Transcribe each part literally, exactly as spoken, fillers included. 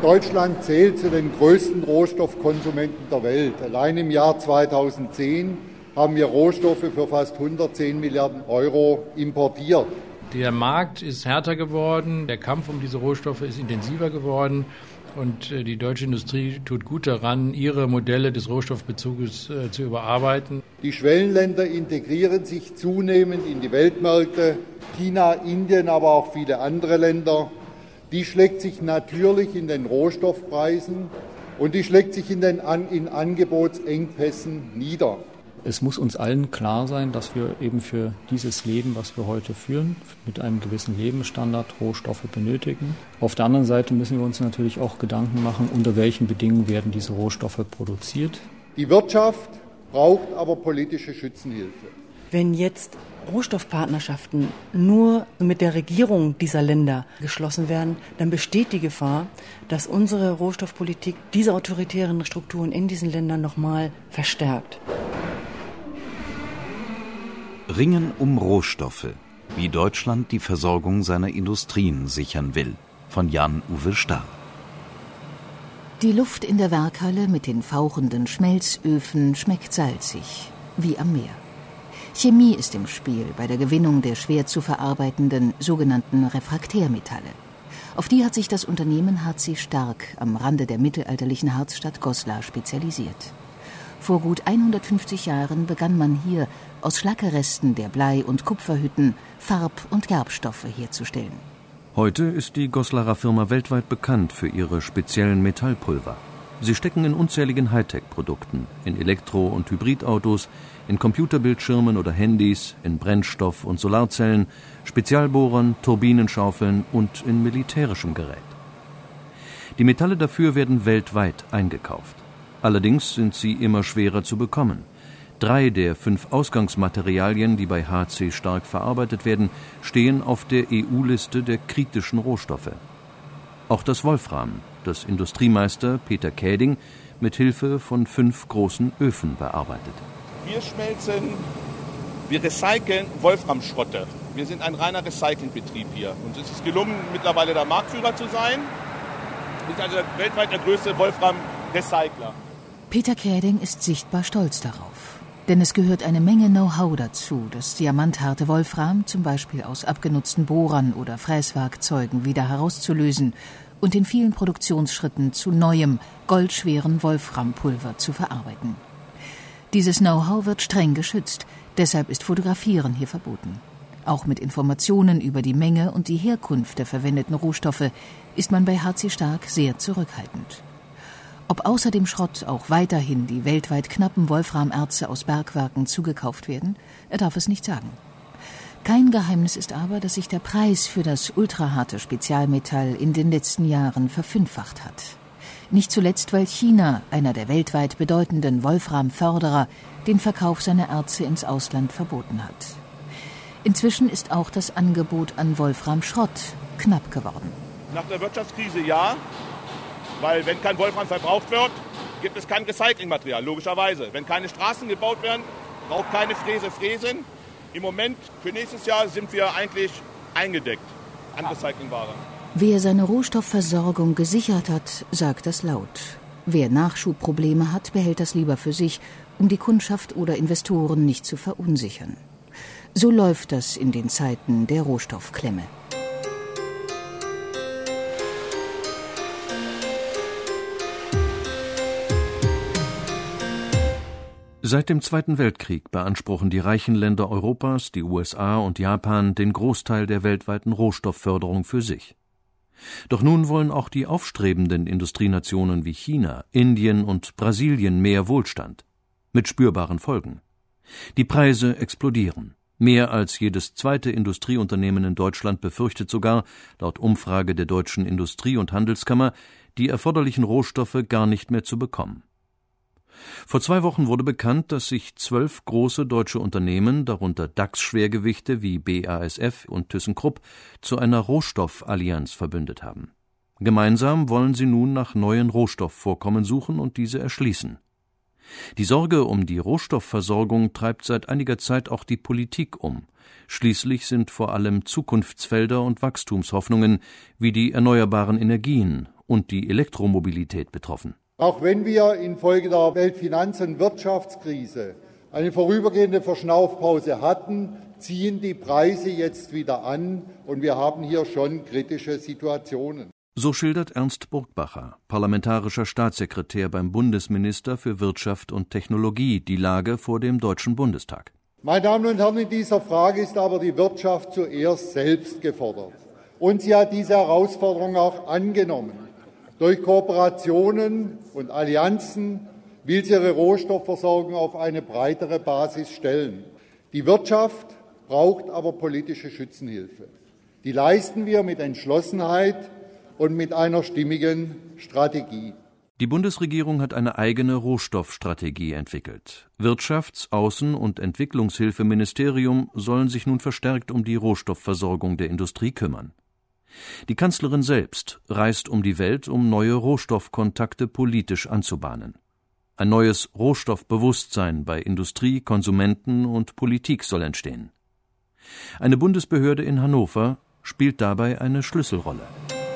Deutschland zählt zu den größten Rohstoffkonsumenten der Welt. Allein im Jahr zweitausendzehn haben wir Rohstoffe für fast hundertzehn Milliarden Euro importiert. Der Markt ist härter geworden, der Kampf um diese Rohstoffe ist intensiver geworden und die deutsche Industrie tut gut daran, ihre Modelle des Rohstoffbezuges äh, zu überarbeiten. Die Schwellenländer integrieren sich zunehmend in die Weltmärkte, China, Indien, aber auch viele andere Länder. Die schlägt sich natürlich in den Rohstoffpreisen und die schlägt sich in den An- in Angebotsengpässen nieder. Es muss uns allen klar sein, dass wir eben für dieses Leben, was wir heute führen, mit einem gewissen Lebensstandard Rohstoffe benötigen. Auf der anderen Seite müssen wir uns natürlich auch Gedanken machen, unter welchen Bedingungen werden diese Rohstoffe produziert. Die Wirtschaft braucht aber politische Schützenhilfe. Wenn jetzt Rohstoffpartnerschaften nur mit der Regierung dieser Länder geschlossen werden, dann besteht die Gefahr, dass unsere Rohstoffpolitik diese autoritären Strukturen in diesen Ländern nochmal verstärkt. Ringen um Rohstoffe, wie Deutschland die Versorgung seiner Industrien sichern will, von Jan-Uwe Starr. Die Luft in der Werkhalle mit den fauchenden Schmelzöfen schmeckt salzig, wie am Meer. Chemie ist im Spiel bei der Gewinnung der schwer zu verarbeitenden sogenannten Refraktärmetalle. Auf die hat sich das Unternehmen H C Starck am Rande der mittelalterlichen Harzstadt Goslar spezialisiert. Vor gut hundertfünfzig Jahren begann man hier, aus Schlackeresten der Blei- und Kupferhütten Farb- und Gerbstoffe herzustellen. Heute ist die Goslarer Firma weltweit bekannt für ihre speziellen Metallpulver. Sie stecken in unzähligen Hightech-Produkten, in Elektro- und Hybridautos, in Computerbildschirmen oder Handys, in Brennstoff- und Solarzellen, Spezialbohrern, Turbinenschaufeln und in militärischem Gerät. Die Metalle dafür werden weltweit eingekauft. Allerdings sind sie immer schwerer zu bekommen. Drei der fünf Ausgangsmaterialien, die bei H C Starck verarbeitet werden, stehen auf der E U-Liste der kritischen Rohstoffe. Auch das Wolfram, das Industriemeister Peter Käding mit Hilfe von fünf großen Öfen bearbeitet. Wir schmelzen, wir recyceln Wolframschrotte. Wir sind ein reiner Recyclingbetrieb hier. Uns ist es gelungen, mittlerweile der Marktführer zu sein. Wir sind also weltweit der größte Wolfram-Recycler. Peter Käding ist sichtbar stolz darauf. Denn es gehört eine Menge Know-how dazu, das diamantharte Wolfram zum Beispiel aus abgenutzten Bohrern oder Fräswerkzeugen wieder herauszulösen und in vielen Produktionsschritten zu neuem, goldschweren Wolframpulver zu verarbeiten. Dieses Know-how wird streng geschützt, deshalb ist Fotografieren hier verboten. Auch mit Informationen über die Menge und die Herkunft der verwendeten Rohstoffe ist man bei H C Starck sehr zurückhaltend. Ob außer dem Schrott auch weiterhin die weltweit knappen Wolframerze aus Bergwerken zugekauft werden, er darf es nicht sagen. Kein Geheimnis ist aber, dass sich der Preis für das ultraharte Spezialmetall in den letzten Jahren verfünffacht hat. Nicht zuletzt, weil China, einer der weltweit bedeutenden Wolframförderer, den Verkauf seiner Erze ins Ausland verboten hat. Inzwischen ist auch das Angebot an Wolframschrott knapp geworden. Nach der Wirtschaftskrise ja. Weil wenn kein Wolfram verbraucht wird, gibt es kein Recyclingmaterial, logischerweise. Wenn keine Straßen gebaut werden, braucht keine Fräse fräsen. Im Moment, für nächstes Jahr, sind wir eigentlich eingedeckt an Recyclingware. Wer seine Rohstoffversorgung gesichert hat, sagt das laut. Wer Nachschubprobleme hat, behält das lieber für sich, um die Kundschaft oder Investoren nicht zu verunsichern. So läuft das in den Zeiten der Rohstoffklemme. Seit dem Zweiten Weltkrieg beanspruchen die reichen Länder Europas, die U S A und Japan den Großteil der weltweiten Rohstoffförderung für sich. Doch nun wollen auch die aufstrebenden Industrienationen wie China, Indien und Brasilien mehr Wohlstand, mit spürbaren Folgen. Die Preise explodieren. Mehr als jedes zweite Industrieunternehmen in Deutschland befürchtet sogar, laut Umfrage der Deutschen Industrie- und Handelskammer, die erforderlichen Rohstoffe gar nicht mehr zu bekommen. Vor zwei Wochen wurde bekannt, dass sich zwölf große deutsche Unternehmen, darunter DAX-Schwergewichte wie B A S F und ThyssenKrupp, zu einer Rohstoffallianz verbündet haben. Gemeinsam wollen sie nun nach neuen Rohstoffvorkommen suchen und diese erschließen. Die Sorge um die Rohstoffversorgung treibt seit einiger Zeit auch die Politik um. Schließlich sind vor allem Zukunftsfelder und Wachstumshoffnungen wie die erneuerbaren Energien und die Elektromobilität betroffen. Auch wenn wir infolge der Weltfinanz- und Wirtschaftskrise eine vorübergehende Verschnaufpause hatten, ziehen die Preise jetzt wieder an und wir haben hier schon kritische Situationen. So schildert Ernst Burgbacher, parlamentarischer Staatssekretär beim Bundesminister für Wirtschaft und Technologie, die Lage vor dem Deutschen Bundestag. Meine Damen und Herren, in dieser Frage ist aber die Wirtschaft zuerst selbst gefordert. Und sie hat diese Herausforderung auch angenommen. Durch Kooperationen und Allianzen will sie ihre Rohstoffversorgung auf eine breitere Basis stellen. Die Wirtschaft braucht aber politische Schützenhilfe. Die leisten wir mit Entschlossenheit und mit einer stimmigen Strategie. Die Bundesregierung hat eine eigene Rohstoffstrategie entwickelt. Wirtschafts-, Außen- und Entwicklungshilfeministerium sollen sich nun verstärkt um die Rohstoffversorgung der Industrie kümmern. Die Kanzlerin selbst reist um die Welt, um neue Rohstoffkontakte politisch anzubahnen. Ein neues Rohstoffbewusstsein bei Industrie, Konsumenten und Politik soll entstehen. Eine Bundesbehörde in Hannover spielt dabei eine Schlüsselrolle.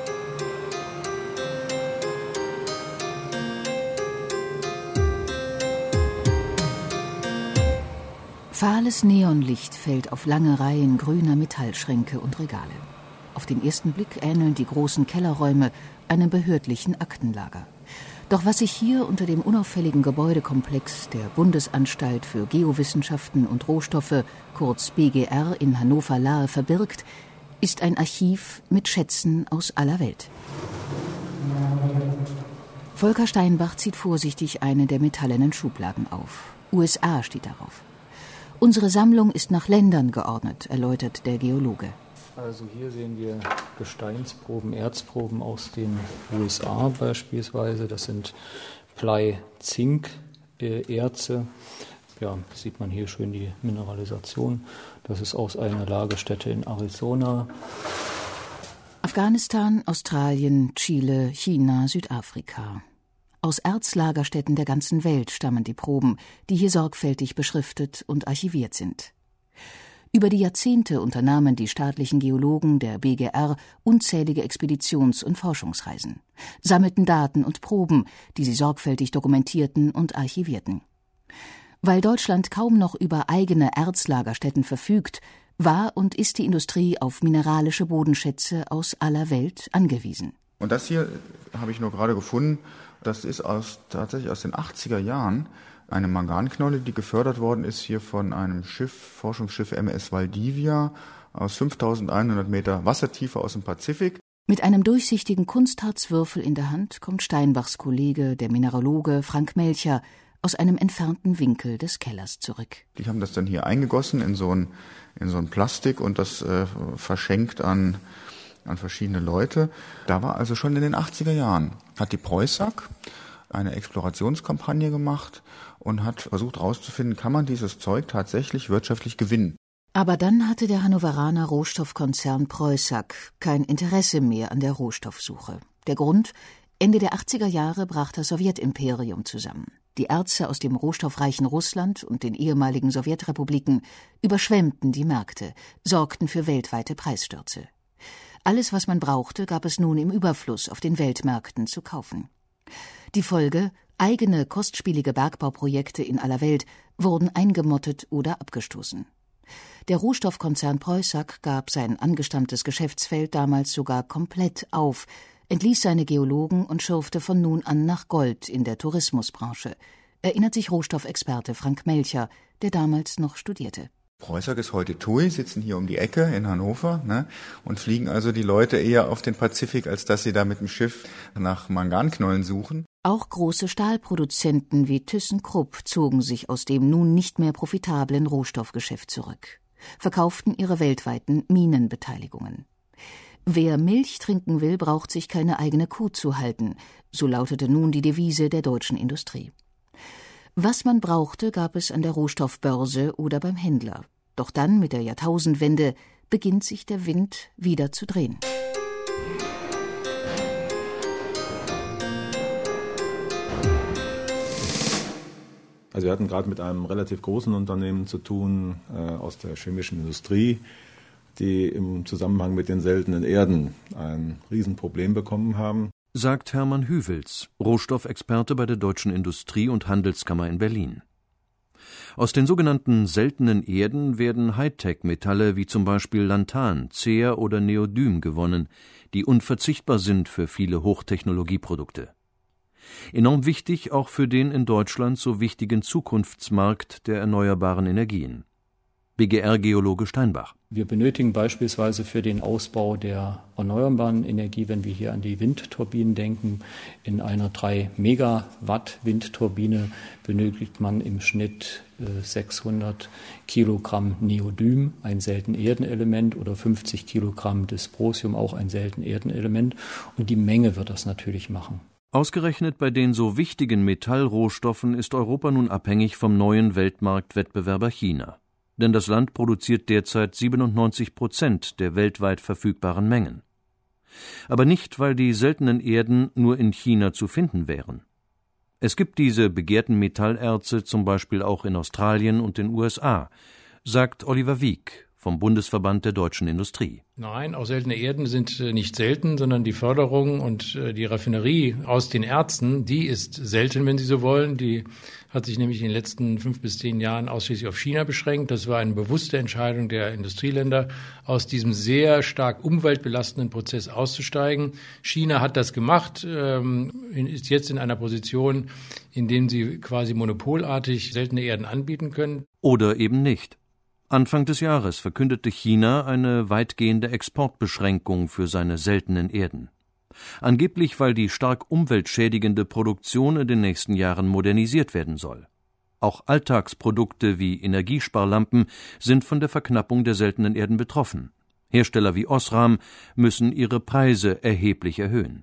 Fahles Neonlicht fällt auf lange Reihen grüner Metallschränke und Regale. Auf den ersten Blick ähneln die großen Kellerräume einem behördlichen Aktenlager. Doch was sich hier unter dem unauffälligen Gebäudekomplex der Bundesanstalt für Geowissenschaften und Rohstoffe, kurz B G R, in Hannover-Lahe verbirgt, ist ein Archiv mit Schätzen aus aller Welt. Volker Steinbach zieht vorsichtig eine der metallenen Schubladen auf. U S A steht darauf. Unsere Sammlung ist nach Ländern geordnet, erläutert der Geologe. Also hier sehen wir Gesteinsproben, Erzproben aus den U S A beispielsweise. Das sind Blei-Zink-Erze. Ja, sieht man hier schön die Mineralisation. Das ist aus einer Lagerstätte in Arizona. Afghanistan, Australien, Chile, China, Südafrika. Aus Erzlagerstätten der ganzen Welt stammen die Proben, die hier sorgfältig beschriftet und archiviert sind. Über die Jahrzehnte unternahmen die staatlichen Geologen der B G R unzählige Expeditions- und Forschungsreisen, sammelten Daten und Proben, die sie sorgfältig dokumentierten und archivierten. Weil Deutschland kaum noch über eigene Erzlagerstätten verfügt, war und ist die Industrie auf mineralische Bodenschätze aus aller Welt angewiesen. Und das hier habe ich nur gerade gefunden, das ist aus, tatsächlich aus den achtziger Jahren. Eine Manganknolle, die gefördert worden ist hier von einem Schiff, Forschungsschiff M S Valdivia aus fünftausendeinhundert Meter Wassertiefe aus dem Pazifik. Mit einem durchsichtigen Kunstharzwürfel in der Hand kommt Steinbachs Kollege, der Mineraloge Frank Melcher, aus einem entfernten Winkel des Kellers zurück. Die haben das dann hier eingegossen in so ein, in so ein Plastik und das äh, verschenkt an, an verschiedene Leute. Da war also schon in den achtziger Jahren, hat die Preußag eine Explorationskampagne gemacht und hat versucht herauszufinden, kann man dieses Zeug tatsächlich wirtschaftlich gewinnen. Aber dann hatte der Hannoveraner Rohstoffkonzern Preußag kein Interesse mehr an der Rohstoffsuche. Der Grund? Ende der achtziger Jahre brach das Sowjetimperium zusammen. Die Erze aus dem rohstoffreichen Russland und den ehemaligen Sowjetrepubliken überschwemmten die Märkte, sorgten für weltweite Preisstürze. Alles, was man brauchte, gab es nun im Überfluss auf den Weltmärkten zu kaufen. Die Folge: eigene kostspielige Bergbauprojekte in aller Welt wurden eingemottet oder abgestoßen. Der Rohstoffkonzern Preußag gab sein angestammtes Geschäftsfeld damals sogar komplett auf, entließ seine Geologen und schürfte von nun an nach Gold in der Tourismusbranche, erinnert sich Rohstoffexperte Frank Melcher, der damals noch studierte. Preußag ist heute T U I, sitzen hier um die Ecke in Hannover, ne, und fliegen also die Leute eher auf den Pazifik, als dass sie da mit dem Schiff nach Manganknollen suchen. Auch große Stahlproduzenten wie ThyssenKrupp zogen sich aus dem nun nicht mehr profitablen Rohstoffgeschäft zurück, verkauften ihre weltweiten Minenbeteiligungen. Wer Milch trinken will, braucht sich keine eigene Kuh zu halten, so lautete nun die Devise der deutschen Industrie. Was man brauchte, gab es an der Rohstoffbörse oder beim Händler. Doch dann, mit der Jahrtausendwende, beginnt sich der Wind wieder zu drehen. Also wir hatten gerade mit einem relativ großen Unternehmen zu tun äh, aus der chemischen Industrie, die im Zusammenhang mit den seltenen Erden ein Riesenproblem bekommen haben. sagt Hermann Hüwels, Rohstoffexperte bei der Deutschen Industrie- und Handelskammer in Berlin. Aus den sogenannten seltenen Erden werden Hightech-Metalle wie zum Beispiel Lantan, Cer oder Neodym gewonnen, die unverzichtbar sind für viele Hochtechnologieprodukte. Enorm wichtig auch für den in Deutschland so wichtigen Zukunftsmarkt der erneuerbaren Energien. B G R-Geologe Steinbach. Wir benötigen beispielsweise für den Ausbau der erneuerbaren Energie, wenn wir hier an die Windturbinen denken, in einer drei Megawatt Windturbine benötigt man im Schnitt äh, sechshundert Kilogramm Neodym, ein Seltenerdenelement, oder fünfzig Kilogramm Dysprosium, auch ein Seltenerdenelement. Und die Menge wird das natürlich machen. Ausgerechnet bei den so wichtigen Metallrohstoffen ist Europa nun abhängig vom neuen Weltmarktwettbewerber China. Denn das Land produziert derzeit siebenundneunzig Prozent der weltweit verfügbaren Mengen. Aber nicht, weil die seltenen Erden nur in China zu finden wären. Es gibt diese begehrten Metallerze zum Beispiel auch in Australien und den U S A, sagt Oliver Wieck vom Bundesverband der Deutschen Industrie. Nein, auch seltene Erden sind nicht selten, sondern die Förderung und die Raffinerie aus den Erzen, die ist selten, wenn Sie so wollen. Die hat sich nämlich in den letzten fünf bis zehn Jahren ausschließlich auf China beschränkt. Das war eine bewusste Entscheidung der Industrieländer, aus diesem sehr stark umweltbelastenden Prozess auszusteigen. China hat das gemacht, ist jetzt in einer Position, in der sie quasi monopolartig seltene Erden anbieten können. Oder eben nicht. Anfang des Jahres verkündete China eine weitgehende Exportbeschränkung für seine seltenen Erden. Angeblich, weil die stark umweltschädigende Produktion in den nächsten Jahren modernisiert werden soll. Auch Alltagsprodukte wie Energiesparlampen sind von der Verknappung der seltenen Erden betroffen. Hersteller wie Osram müssen ihre Preise erheblich erhöhen.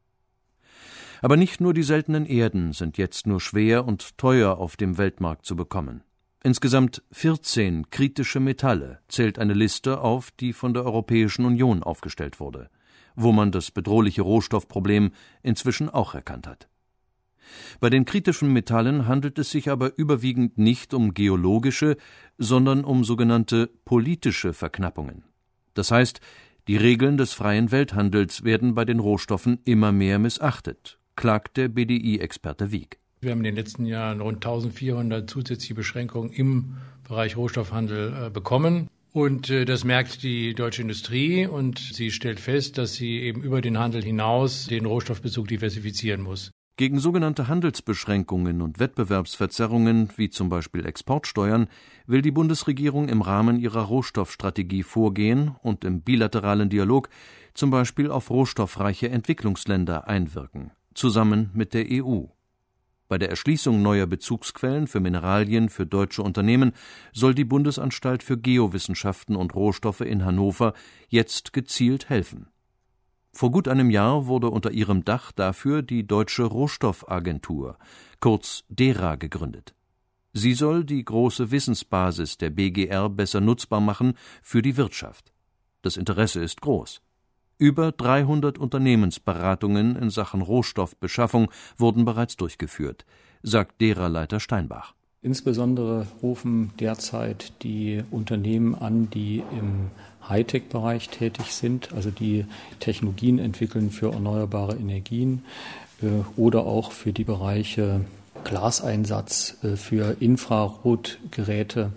Aber nicht nur die seltenen Erden sind jetzt nur schwer und teuer auf dem Weltmarkt zu bekommen. Insgesamt vierzehn kritische Metalle zählt eine Liste auf, die von der Europäischen Union aufgestellt wurde, wo man das bedrohliche Rohstoffproblem inzwischen auch erkannt hat. Bei den kritischen Metallen handelt es sich aber überwiegend nicht um geologische, sondern um sogenannte politische Verknappungen. Das heißt, die Regeln des freien Welthandels werden bei den Rohstoffen immer mehr missachtet, klagt der B D I-Experte Wieck. Wir haben in den letzten Jahren rund eintausendvierhundert zusätzliche Beschränkungen im Bereich Rohstoffhandel äh, bekommen. Und äh, das merkt die deutsche Industrie und sie stellt fest, dass sie eben über den Handel hinaus den Rohstoffbezug diversifizieren muss. Gegen sogenannte Handelsbeschränkungen und Wettbewerbsverzerrungen, wie zum Beispiel Exportsteuern, will die Bundesregierung im Rahmen ihrer Rohstoffstrategie vorgehen und im bilateralen Dialog zum Beispiel auf rohstoffreiche Entwicklungsländer einwirken, zusammen mit der E U. Bei der Erschließung neuer Bezugsquellen für Mineralien für deutsche Unternehmen soll die Bundesanstalt für Geowissenschaften und Rohstoffe in Hannover jetzt gezielt helfen. Vor gut einem Jahr wurde unter ihrem Dach dafür die Deutsche Rohstoffagentur, kurz DERA, gegründet. Sie soll die große Wissensbasis der B G R besser nutzbar machen für die Wirtschaft. Das Interesse ist groß. Über dreihundert Unternehmensberatungen in Sachen Rohstoffbeschaffung wurden bereits durchgeführt, sagt DERA-Leiter Steinbach. Insbesondere rufen derzeit die Unternehmen an, die im Hightech-Bereich tätig sind, also die Technologien entwickeln für erneuerbare Energien äh, oder auch für die Bereiche Glaseinsatz, äh, für Infrarotgeräte,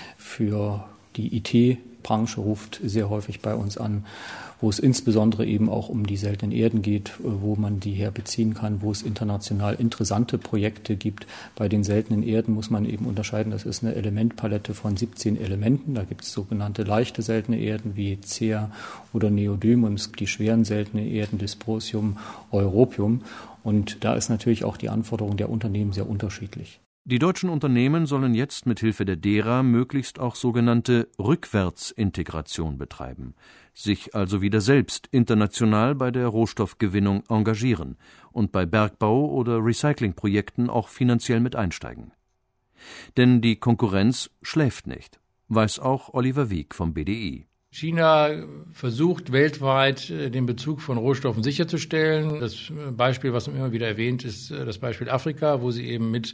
für die I T-Branche ruft sehr häufig bei uns an, wo es insbesondere eben auch um die seltenen Erden geht, wo man die herbeziehen kann, wo es international interessante Projekte gibt. Bei den seltenen Erden muss man eben unterscheiden, das ist eine Elementpalette von siebzehn Elementen. Da gibt es sogenannte leichte seltene Erden wie Cer oder Neodym und es gibt die schweren seltenen Erden, Dysprosium, Europium. Und da ist natürlich auch die Anforderung der Unternehmen sehr unterschiedlich. Die deutschen Unternehmen sollen jetzt mit Hilfe der DERA möglichst auch sogenannte Rückwärtsintegration betreiben, sich also wieder selbst international bei der Rohstoffgewinnung engagieren und bei Bergbau- oder Recyclingprojekten auch finanziell mit einsteigen. Denn die Konkurrenz schläft nicht, weiß auch Oliver Wieck vom B D I. China versucht weltweit den Bezug von Rohstoffen sicherzustellen. Das Beispiel, was man immer wieder erwähnt, ist das Beispiel Afrika, wo sie eben mit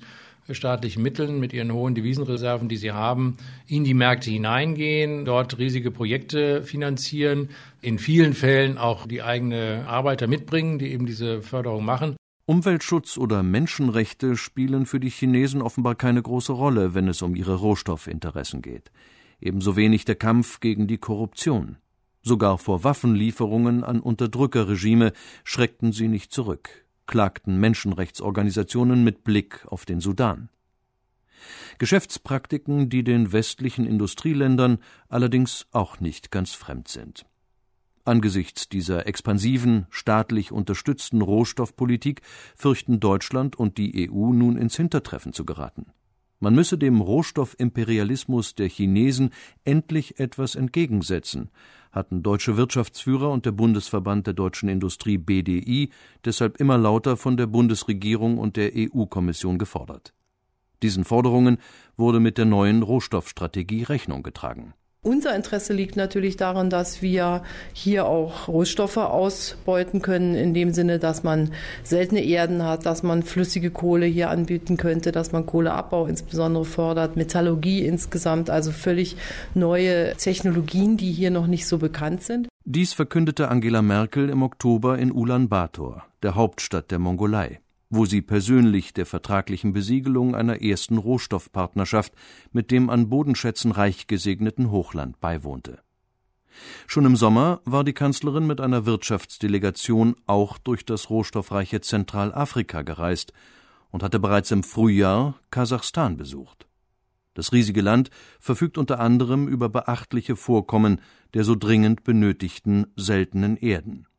staatlichen Mitteln, mit ihren hohen Devisenreserven, die sie haben, in die Märkte hineingehen, dort riesige Projekte finanzieren, in vielen Fällen auch die eigene Arbeiter mitbringen, die eben diese Förderung machen. Umweltschutz oder Menschenrechte spielen für die Chinesen offenbar keine große Rolle, wenn es um ihre Rohstoffinteressen geht. Ebenso wenig der Kampf gegen die Korruption. Sogar vor Waffenlieferungen an Unterdrückerregime schreckten sie nicht zurück, klagten Menschenrechtsorganisationen mit Blick auf den Sudan. Geschäftspraktiken, die den westlichen Industrieländern allerdings auch nicht ganz fremd sind. Angesichts dieser expansiven, staatlich unterstützten Rohstoffpolitik fürchten Deutschland und die E U nun ins Hintertreffen zu geraten. Man müsse dem Rohstoffimperialismus der Chinesen endlich etwas entgegensetzen, hatten deutsche Wirtschaftsführer und der Bundesverband der deutschen Industrie B D I deshalb immer lauter von der Bundesregierung und der E U-Kommission gefordert. Diesen Forderungen wurde mit der neuen Rohstoffstrategie Rechnung getragen. Unser Interesse liegt natürlich daran, dass wir hier auch Rohstoffe ausbeuten können, in dem Sinne, dass man seltene Erden hat, dass man flüssige Kohle hier anbieten könnte, dass man Kohleabbau insbesondere fördert, Metallurgie insgesamt, also völlig neue Technologien, die hier noch nicht so bekannt sind. Dies verkündete Angela Merkel im Oktober in Ulaanbaatar, der Hauptstadt der Mongolei, wo sie persönlich der vertraglichen Besiegelung einer ersten Rohstoffpartnerschaft mit dem an Bodenschätzen reich gesegneten Hochland beiwohnte. Schon im Sommer war die Kanzlerin mit einer Wirtschaftsdelegation auch durch das rohstoffreiche Zentralafrika gereist und hatte bereits im Frühjahr Kasachstan besucht. Das riesige Land verfügt unter anderem über beachtliche Vorkommen der so dringend benötigten seltenen Erden.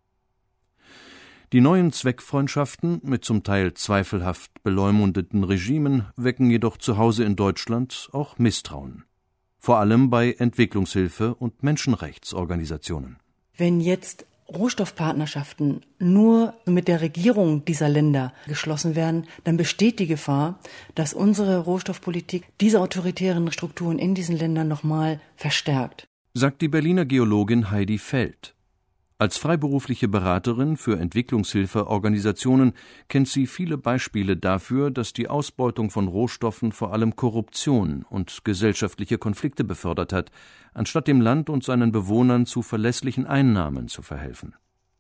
Die neuen Zweckfreundschaften mit zum Teil zweifelhaft beleumundeten Regimen wecken jedoch zu Hause in Deutschland auch Misstrauen. Vor allem bei Entwicklungshilfe- und Menschenrechtsorganisationen. Wenn jetzt Rohstoffpartnerschaften nur mit der Regierung dieser Länder geschlossen werden, dann besteht die Gefahr, dass unsere Rohstoffpolitik diese autoritären Strukturen in diesen Ländern nochmal verstärkt. Sagt die Berliner Geologin Heidi Feld. Als freiberufliche Beraterin für Entwicklungshilfeorganisationen kennt sie viele Beispiele dafür, dass die Ausbeutung von Rohstoffen vor allem Korruption und gesellschaftliche Konflikte befördert hat, anstatt dem Land und seinen Bewohnern zu verlässlichen Einnahmen zu verhelfen.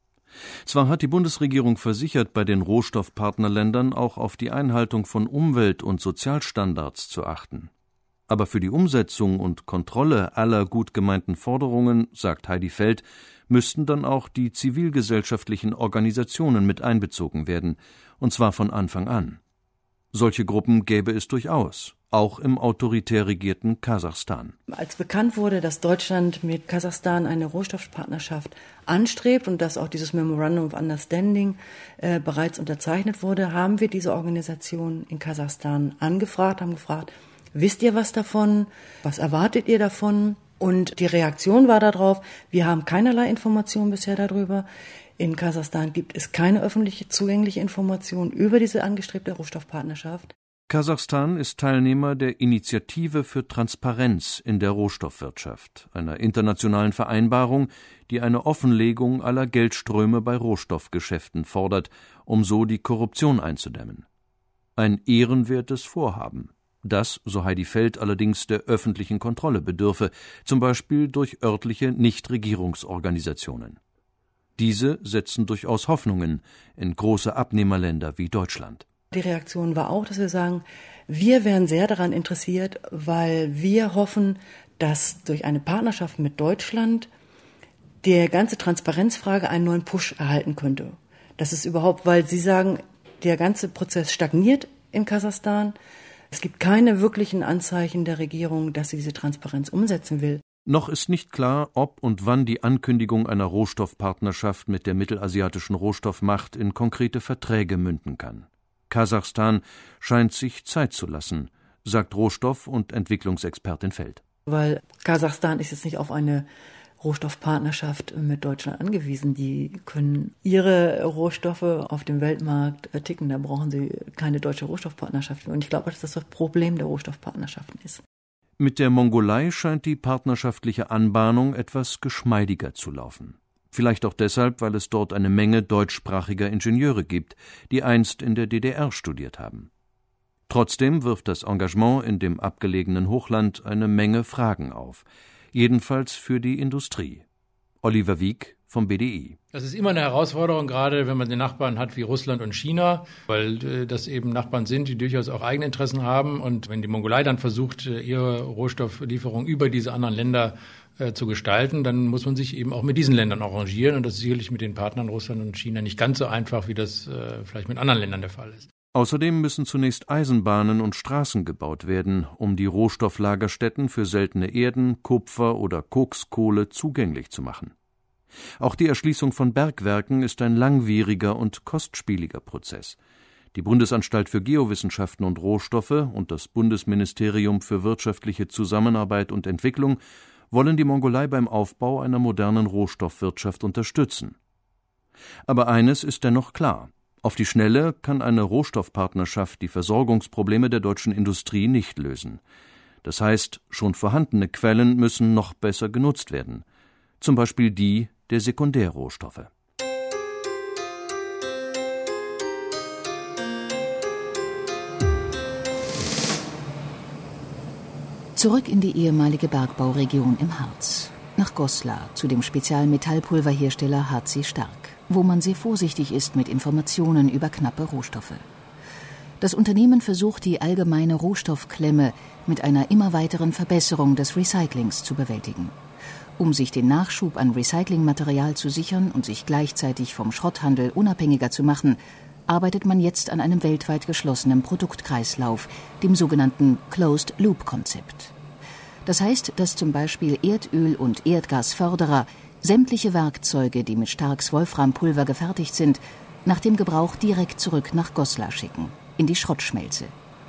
Zwar hat die Bundesregierung versichert, bei den Rohstoffpartnerländern auch auf die Einhaltung von Umwelt- und Sozialstandards zu achten. Aber für die Umsetzung und Kontrolle aller gut gemeinten Forderungen, sagt Heidi Feld, müssten dann auch die zivilgesellschaftlichen Organisationen mit einbezogen werden, und zwar von Anfang an. Solche Gruppen gäbe es durchaus, auch im autoritär regierten Kasachstan. Als bekannt wurde, dass Deutschland mit Kasachstan eine Rohstoffpartnerschaft anstrebt und dass auch dieses Memorandum of Understanding äh, bereits unterzeichnet wurde, haben wir diese Organisation in Kasachstan angefragt, haben gefragt, wisst ihr was davon? Was erwartet ihr davon? Und die Reaktion war darauf, wir haben keinerlei Informationen bisher darüber. In Kasachstan gibt es keine öffentliche zugängliche Information über diese angestrebte Rohstoffpartnerschaft. Kasachstan ist Teilnehmer der Initiative für Transparenz in der Rohstoffwirtschaft, einer internationalen Vereinbarung, die eine Offenlegung aller Geldströme bei Rohstoffgeschäften fordert, um so die Korruption einzudämmen. Ein ehrenwertes Vorhaben. Das, so Heidi Feld, allerdings der öffentlichen Kontrolle bedürfe, zum Beispiel durch örtliche Nichtregierungsorganisationen. Diese setzen durchaus Hoffnungen in große Abnehmerländer wie Deutschland. Die Reaktion war auch, dass wir sagen, wir wären sehr daran interessiert, weil wir hoffen, dass durch eine Partnerschaft mit Deutschland die ganze Transparenzfrage einen neuen Push erhalten könnte. Das ist überhaupt, weil Sie sagen, der ganze Prozess stagniert in Kasachstan. Es gibt keine wirklichen Anzeichen der Regierung, dass sie diese Transparenz umsetzen will. Noch ist nicht klar, ob und wann die Ankündigung einer Rohstoffpartnerschaft mit der mittelasiatischen Rohstoffmacht in konkrete Verträge münden kann. Kasachstan scheint sich Zeit zu lassen, sagt Rohstoff- und Entwicklungsexpertin Feld. Weil Kasachstan ist jetzt nicht auf eine Rohstoffpartnerschaft mit Deutschland angewiesen. Die können ihre Rohstoffe auf dem Weltmarkt ticken. Da brauchen sie keine deutsche Rohstoffpartnerschaft. Und ich glaube, dass das das Problem der Rohstoffpartnerschaften ist. Mit der Mongolei scheint die partnerschaftliche Anbahnung etwas geschmeidiger zu laufen. Vielleicht auch deshalb, weil es dort eine Menge deutschsprachiger Ingenieure gibt, die einst in der D D R studiert haben. Trotzdem wirft das Engagement in dem abgelegenen Hochland eine Menge Fragen auf. Jedenfalls für die Industrie. Oliver Wieck vom B D I. Das ist immer eine Herausforderung, gerade wenn man den Nachbarn hat wie Russland und China, weil äh, das eben Nachbarn sind, die durchaus auch Eigeninteressen haben. Und wenn die Mongolei dann versucht, äh, ihre Rohstofflieferung über diese anderen Länder äh, zu gestalten, dann muss man sich eben auch mit diesen Ländern arrangieren. Und das ist sicherlich mit den Partnern Russland und China nicht ganz so einfach, wie das äh, vielleicht mit anderen Ländern der Fall ist. Außerdem müssen zunächst Eisenbahnen und Straßen gebaut werden, um die Rohstofflagerstätten für seltene Erden, Kupfer oder Kokskohle zugänglich zu machen. Auch die Erschließung von Bergwerken ist ein langwieriger und kostspieliger Prozess. Die Bundesanstalt für Geowissenschaften und Rohstoffe und das Bundesministerium für wirtschaftliche Zusammenarbeit und Entwicklung wollen die Mongolei beim Aufbau einer modernen Rohstoffwirtschaft unterstützen. Aber eines ist dennoch klar: Auf die Schnelle kann eine Rohstoffpartnerschaft die Versorgungsprobleme der deutschen Industrie nicht lösen. Das heißt, schon vorhandene Quellen müssen noch besser genutzt werden. Zum Beispiel die der Sekundärrohstoffe. Zurück in die ehemalige Bergbauregion im Harz. Nach Goslar, zu dem Spezialmetallpulverhersteller H C Stark, wo man sehr vorsichtig ist mit Informationen über knappe Rohstoffe. Das Unternehmen versucht, die allgemeine Rohstoffklemme mit einer immer weiteren Verbesserung des Recyclings zu bewältigen. Um sich den Nachschub an Recyclingmaterial zu sichern und sich gleichzeitig vom Schrotthandel unabhängiger zu machen, arbeitet man jetzt an einem weltweit geschlossenen Produktkreislauf, dem sogenannten Closed-Loop-Konzept. Das heißt, dass zum Beispiel Erdöl- und Erdgasförderer sämtliche Werkzeuge, die mit Starks Wolframpulver gefertigt sind, nach dem Gebrauch direkt zurück nach Goslar schicken, in die Schrottschmelze.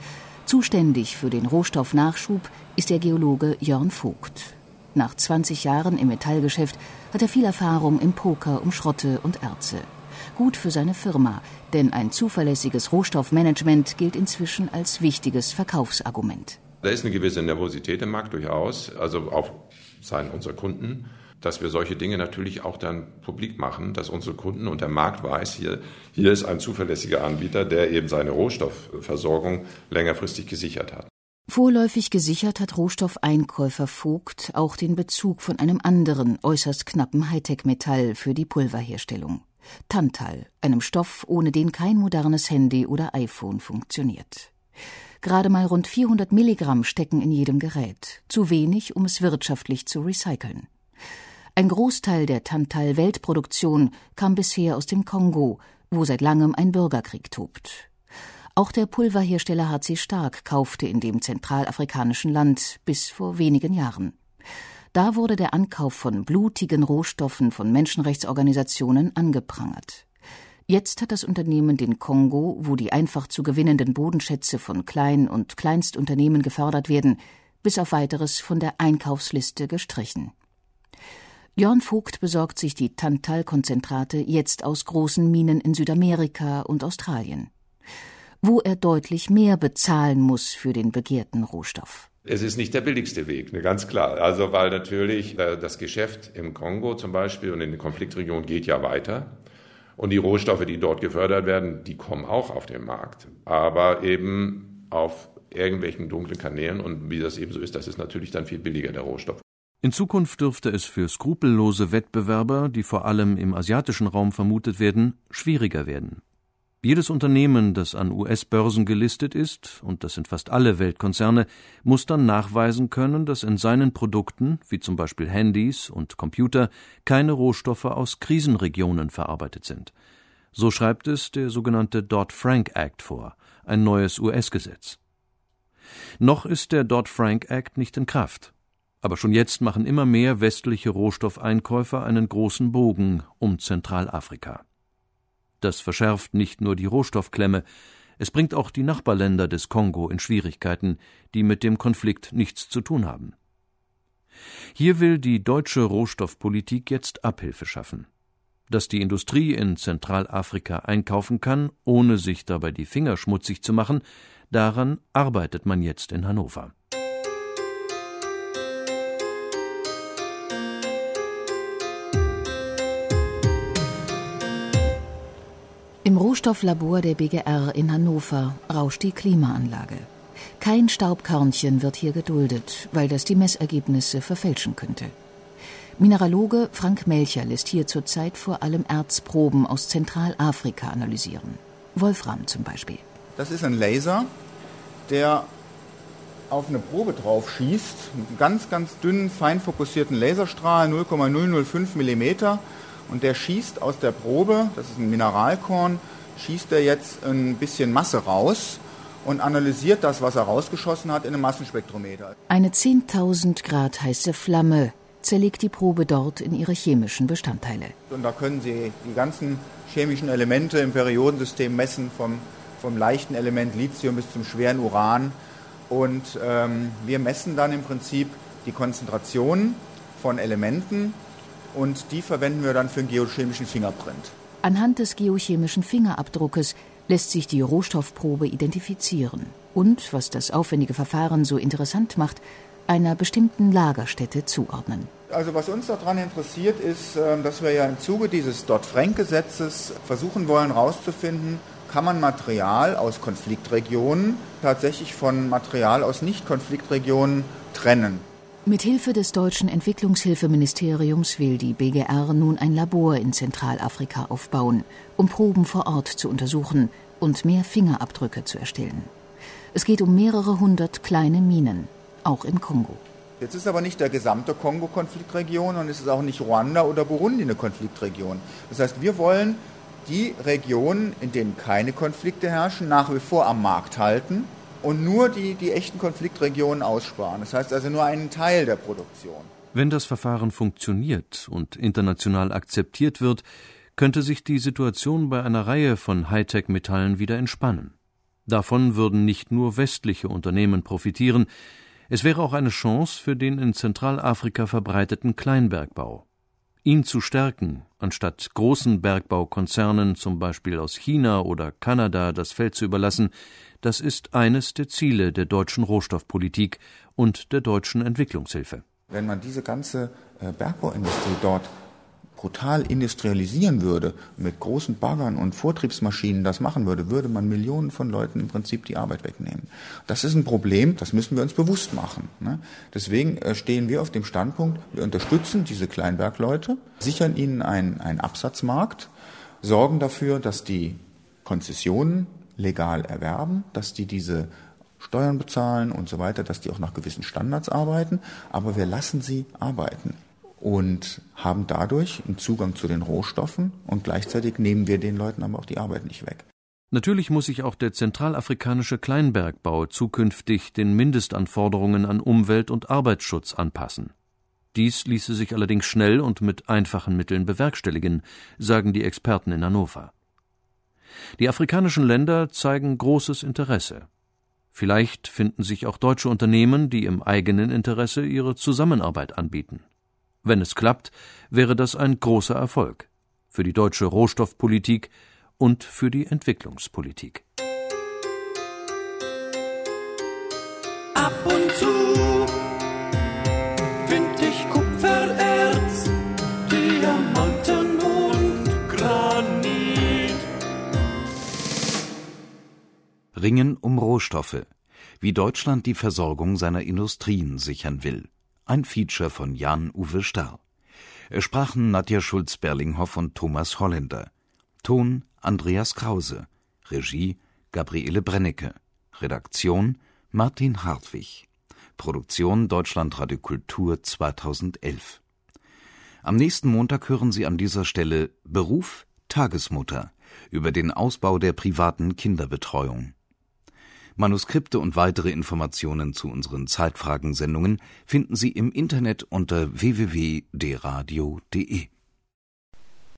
Zuständig für den Rohstoffnachschub ist der Geologe Jörn Vogt. Nach zwanzig Jahren im Metallgeschäft hat er viel Erfahrung im Poker um Schrotte und Erze. Gut für seine Firma, denn ein zuverlässiges Rohstoffmanagement gilt inzwischen als wichtiges Verkaufsargument. Da ist eine gewisse Nervosität im Markt durchaus, also auf Seiten unserer Kunden, dass wir solche Dinge natürlich auch dann publik machen, dass unsere Kunden und der Markt weiß, hier, hier ist ein zuverlässiger Anbieter, der eben seine Rohstoffversorgung längerfristig gesichert hat. Vorläufig gesichert hat Rohstoffeinkäufer Vogt auch den Bezug von einem anderen, äußerst knappen Hightech-Metall für die Pulverherstellung. Tantal, einem Stoff, ohne den kein modernes Handy oder iPhone funktioniert. Gerade mal rund vierhundert Milligramm stecken in jedem Gerät, zu wenig, um es wirtschaftlich zu recyceln. Ein Großteil der Tantal-Weltproduktion kam bisher aus dem Kongo, wo seit langem ein Bürgerkrieg tobt. Auch der Pulverhersteller H C Stark kaufte in dem zentralafrikanischen Land bis vor wenigen Jahren. Da wurde der Ankauf von blutigen Rohstoffen von Menschenrechtsorganisationen angeprangert. Jetzt hat das Unternehmen den Kongo, wo die einfach zu gewinnenden Bodenschätze von Klein- und Kleinstunternehmen gefördert werden, bis auf Weiteres von der Einkaufsliste gestrichen. Jörn Vogt besorgt sich die Tantal-Konzentrate jetzt aus großen Minen in Südamerika und Australien, wo er deutlich mehr bezahlen muss für den begehrten Rohstoff. Es ist nicht der billigste Weg, ganz klar. Also weil natürlich das Geschäft im Kongo zum Beispiel und in den Konfliktregionen geht ja weiter. Und die Rohstoffe, die dort gefördert werden, die kommen auch auf den Markt. Aber eben auf irgendwelchen dunklen Kanälen. Und wie das eben so ist, das ist natürlich dann viel billiger, der Rohstoff. In Zukunft dürfte es für skrupellose Wettbewerber, die vor allem im asiatischen Raum vermutet werden, schwieriger werden. Jedes Unternehmen, das an U S-Börsen gelistet ist, und das sind fast alle Weltkonzerne, muss dann nachweisen können, dass in seinen Produkten, wie zum Beispiel Handys und Computer, keine Rohstoffe aus Krisenregionen verarbeitet sind. So schreibt es der sogenannte Dodd-Frank Act vor, ein neues U S-Gesetz. Noch ist der Dodd-Frank Act nicht in Kraft. Aber schon jetzt machen immer mehr westliche Rohstoffeinkäufer einen großen Bogen um Zentralafrika. Das verschärft nicht nur die Rohstoffklemme, es bringt auch die Nachbarländer des Kongo in Schwierigkeiten, die mit dem Konflikt nichts zu tun haben. Hier will die deutsche Rohstoffpolitik jetzt Abhilfe schaffen. Dass die Industrie in Zentralafrika einkaufen kann, ohne sich dabei die Finger schmutzig zu machen, daran arbeitet man jetzt in Hannover. Im Rohstofflabor der B G R in Hannover rauscht die Klimaanlage. Kein Staubkörnchen wird hier geduldet, weil das die Messergebnisse verfälschen könnte. Mineraloge Frank Melcher lässt hier zurzeit vor allem Erzproben aus Zentralafrika analysieren. Wolfram zum Beispiel. Das ist ein Laser, der auf eine Probe drauf schießt, mit einem ganz, ganz dünnen, fein fokussierten Laserstrahl, null Komma null null fünf Millimeter. Und der schießt aus der Probe, das ist ein Mineralkorn, schießt er jetzt ein bisschen Masse raus und analysiert das, was er rausgeschossen hat, in einem Massenspektrometer. Eine zehntausend Grad heiße Flamme zerlegt die Probe dort in ihre chemischen Bestandteile. Und da können Sie die ganzen chemischen Elemente im Periodensystem messen, vom, vom leichten Element Lithium bis zum schweren Uran. Und ähm, wir messen dann im Prinzip die Konzentration von Elementen und die verwenden wir dann für einen geochemischen Fingerprint. Anhand des geochemischen Fingerabdruckes lässt sich die Rohstoffprobe identifizieren und, was das aufwendige Verfahren so interessant macht, einer bestimmten Lagerstätte zuordnen. Also was uns daran interessiert ist, dass wir ja im Zuge dieses Dodd-Frank-Gesetzes versuchen wollen herauszufinden, kann man Material aus Konfliktregionen tatsächlich von Material aus Nicht-Konfliktregionen trennen. Mithilfe des deutschen Entwicklungshilfeministeriums will die B G R nun ein Labor in Zentralafrika aufbauen, um Proben vor Ort zu untersuchen und mehr Fingerabdrücke zu erstellen. Es geht um mehrere hundert kleine Minen, auch im Kongo. Jetzt ist aber nicht der gesamte Kongo Konfliktregion und es ist auch nicht Ruanda oder Burundi eine Konfliktregion. Das heißt, wir wollen die Regionen, in denen keine Konflikte herrschen, nach wie vor am Markt halten und nur die, die echten Konfliktregionen aussparen. Das heißt also nur einen Teil der Produktion. Wenn das Verfahren funktioniert und international akzeptiert wird, könnte sich die Situation bei einer Reihe von Hightech-Metallen wieder entspannen. Davon würden nicht nur westliche Unternehmen profitieren, es wäre auch eine Chance für den in Zentralafrika verbreiteten Kleinbergbau. Ihn zu stärken, anstatt großen Bergbaukonzernen, zum Beispiel aus China oder Kanada, das Feld zu überlassen, das ist eines der Ziele der deutschen Rohstoffpolitik und der deutschen Entwicklungshilfe. Wenn man diese ganze Bergbauindustrie dort brutal industrialisieren würde, mit großen Baggern und Vortriebsmaschinen das machen würde, würde man Millionen von Leuten im Prinzip die Arbeit wegnehmen. Das ist ein Problem, das müssen wir uns bewusst machen. Ne? Deswegen stehen wir auf dem Standpunkt, wir unterstützen diese Kleinbergleute, sichern ihnen einen, einen Absatzmarkt, sorgen dafür, dass die Konzessionen legal erwerben, dass die diese Steuern bezahlen und so weiter, dass die auch nach gewissen Standards arbeiten, aber wir lassen sie arbeiten. Und haben dadurch einen Zugang zu den Rohstoffen und gleichzeitig nehmen wir den Leuten aber auch die Arbeit nicht weg. Natürlich muss sich auch der zentralafrikanische Kleinbergbau zukünftig den Mindestanforderungen an Umwelt- und Arbeitsschutz anpassen. Dies ließe sich allerdings schnell und mit einfachen Mitteln bewerkstelligen, sagen die Experten in Hannover. Die afrikanischen Länder zeigen großes Interesse. Vielleicht finden sich auch deutsche Unternehmen, die im eigenen Interesse ihre Zusammenarbeit anbieten. Wenn es klappt, wäre das ein großer Erfolg für die deutsche Rohstoffpolitik und für die Entwicklungspolitik. Ab und zu find ich Kupfererz, Diamanten und Granit. Ringen um Rohstoffe, wie Deutschland die Versorgung seiner Industrien sichern will. Ein Feature von Jan-Uwe Starr. Es sprachen Nadja Schulz-Berlinghoff und Thomas Holländer. Ton Andreas Krause. Regie Gabriele Brennecke. Redaktion Martin Hartwig. Produktion Deutschlandradio Kultur zweitausendelf. Am nächsten Montag hören Sie an dieser Stelle Beruf Tagesmutter über den Ausbau der privaten Kinderbetreuung. Manuskripte und weitere Informationen zu unseren Zeitfragensendungen finden Sie im Internet unter w w w punkt d radio punkt d e.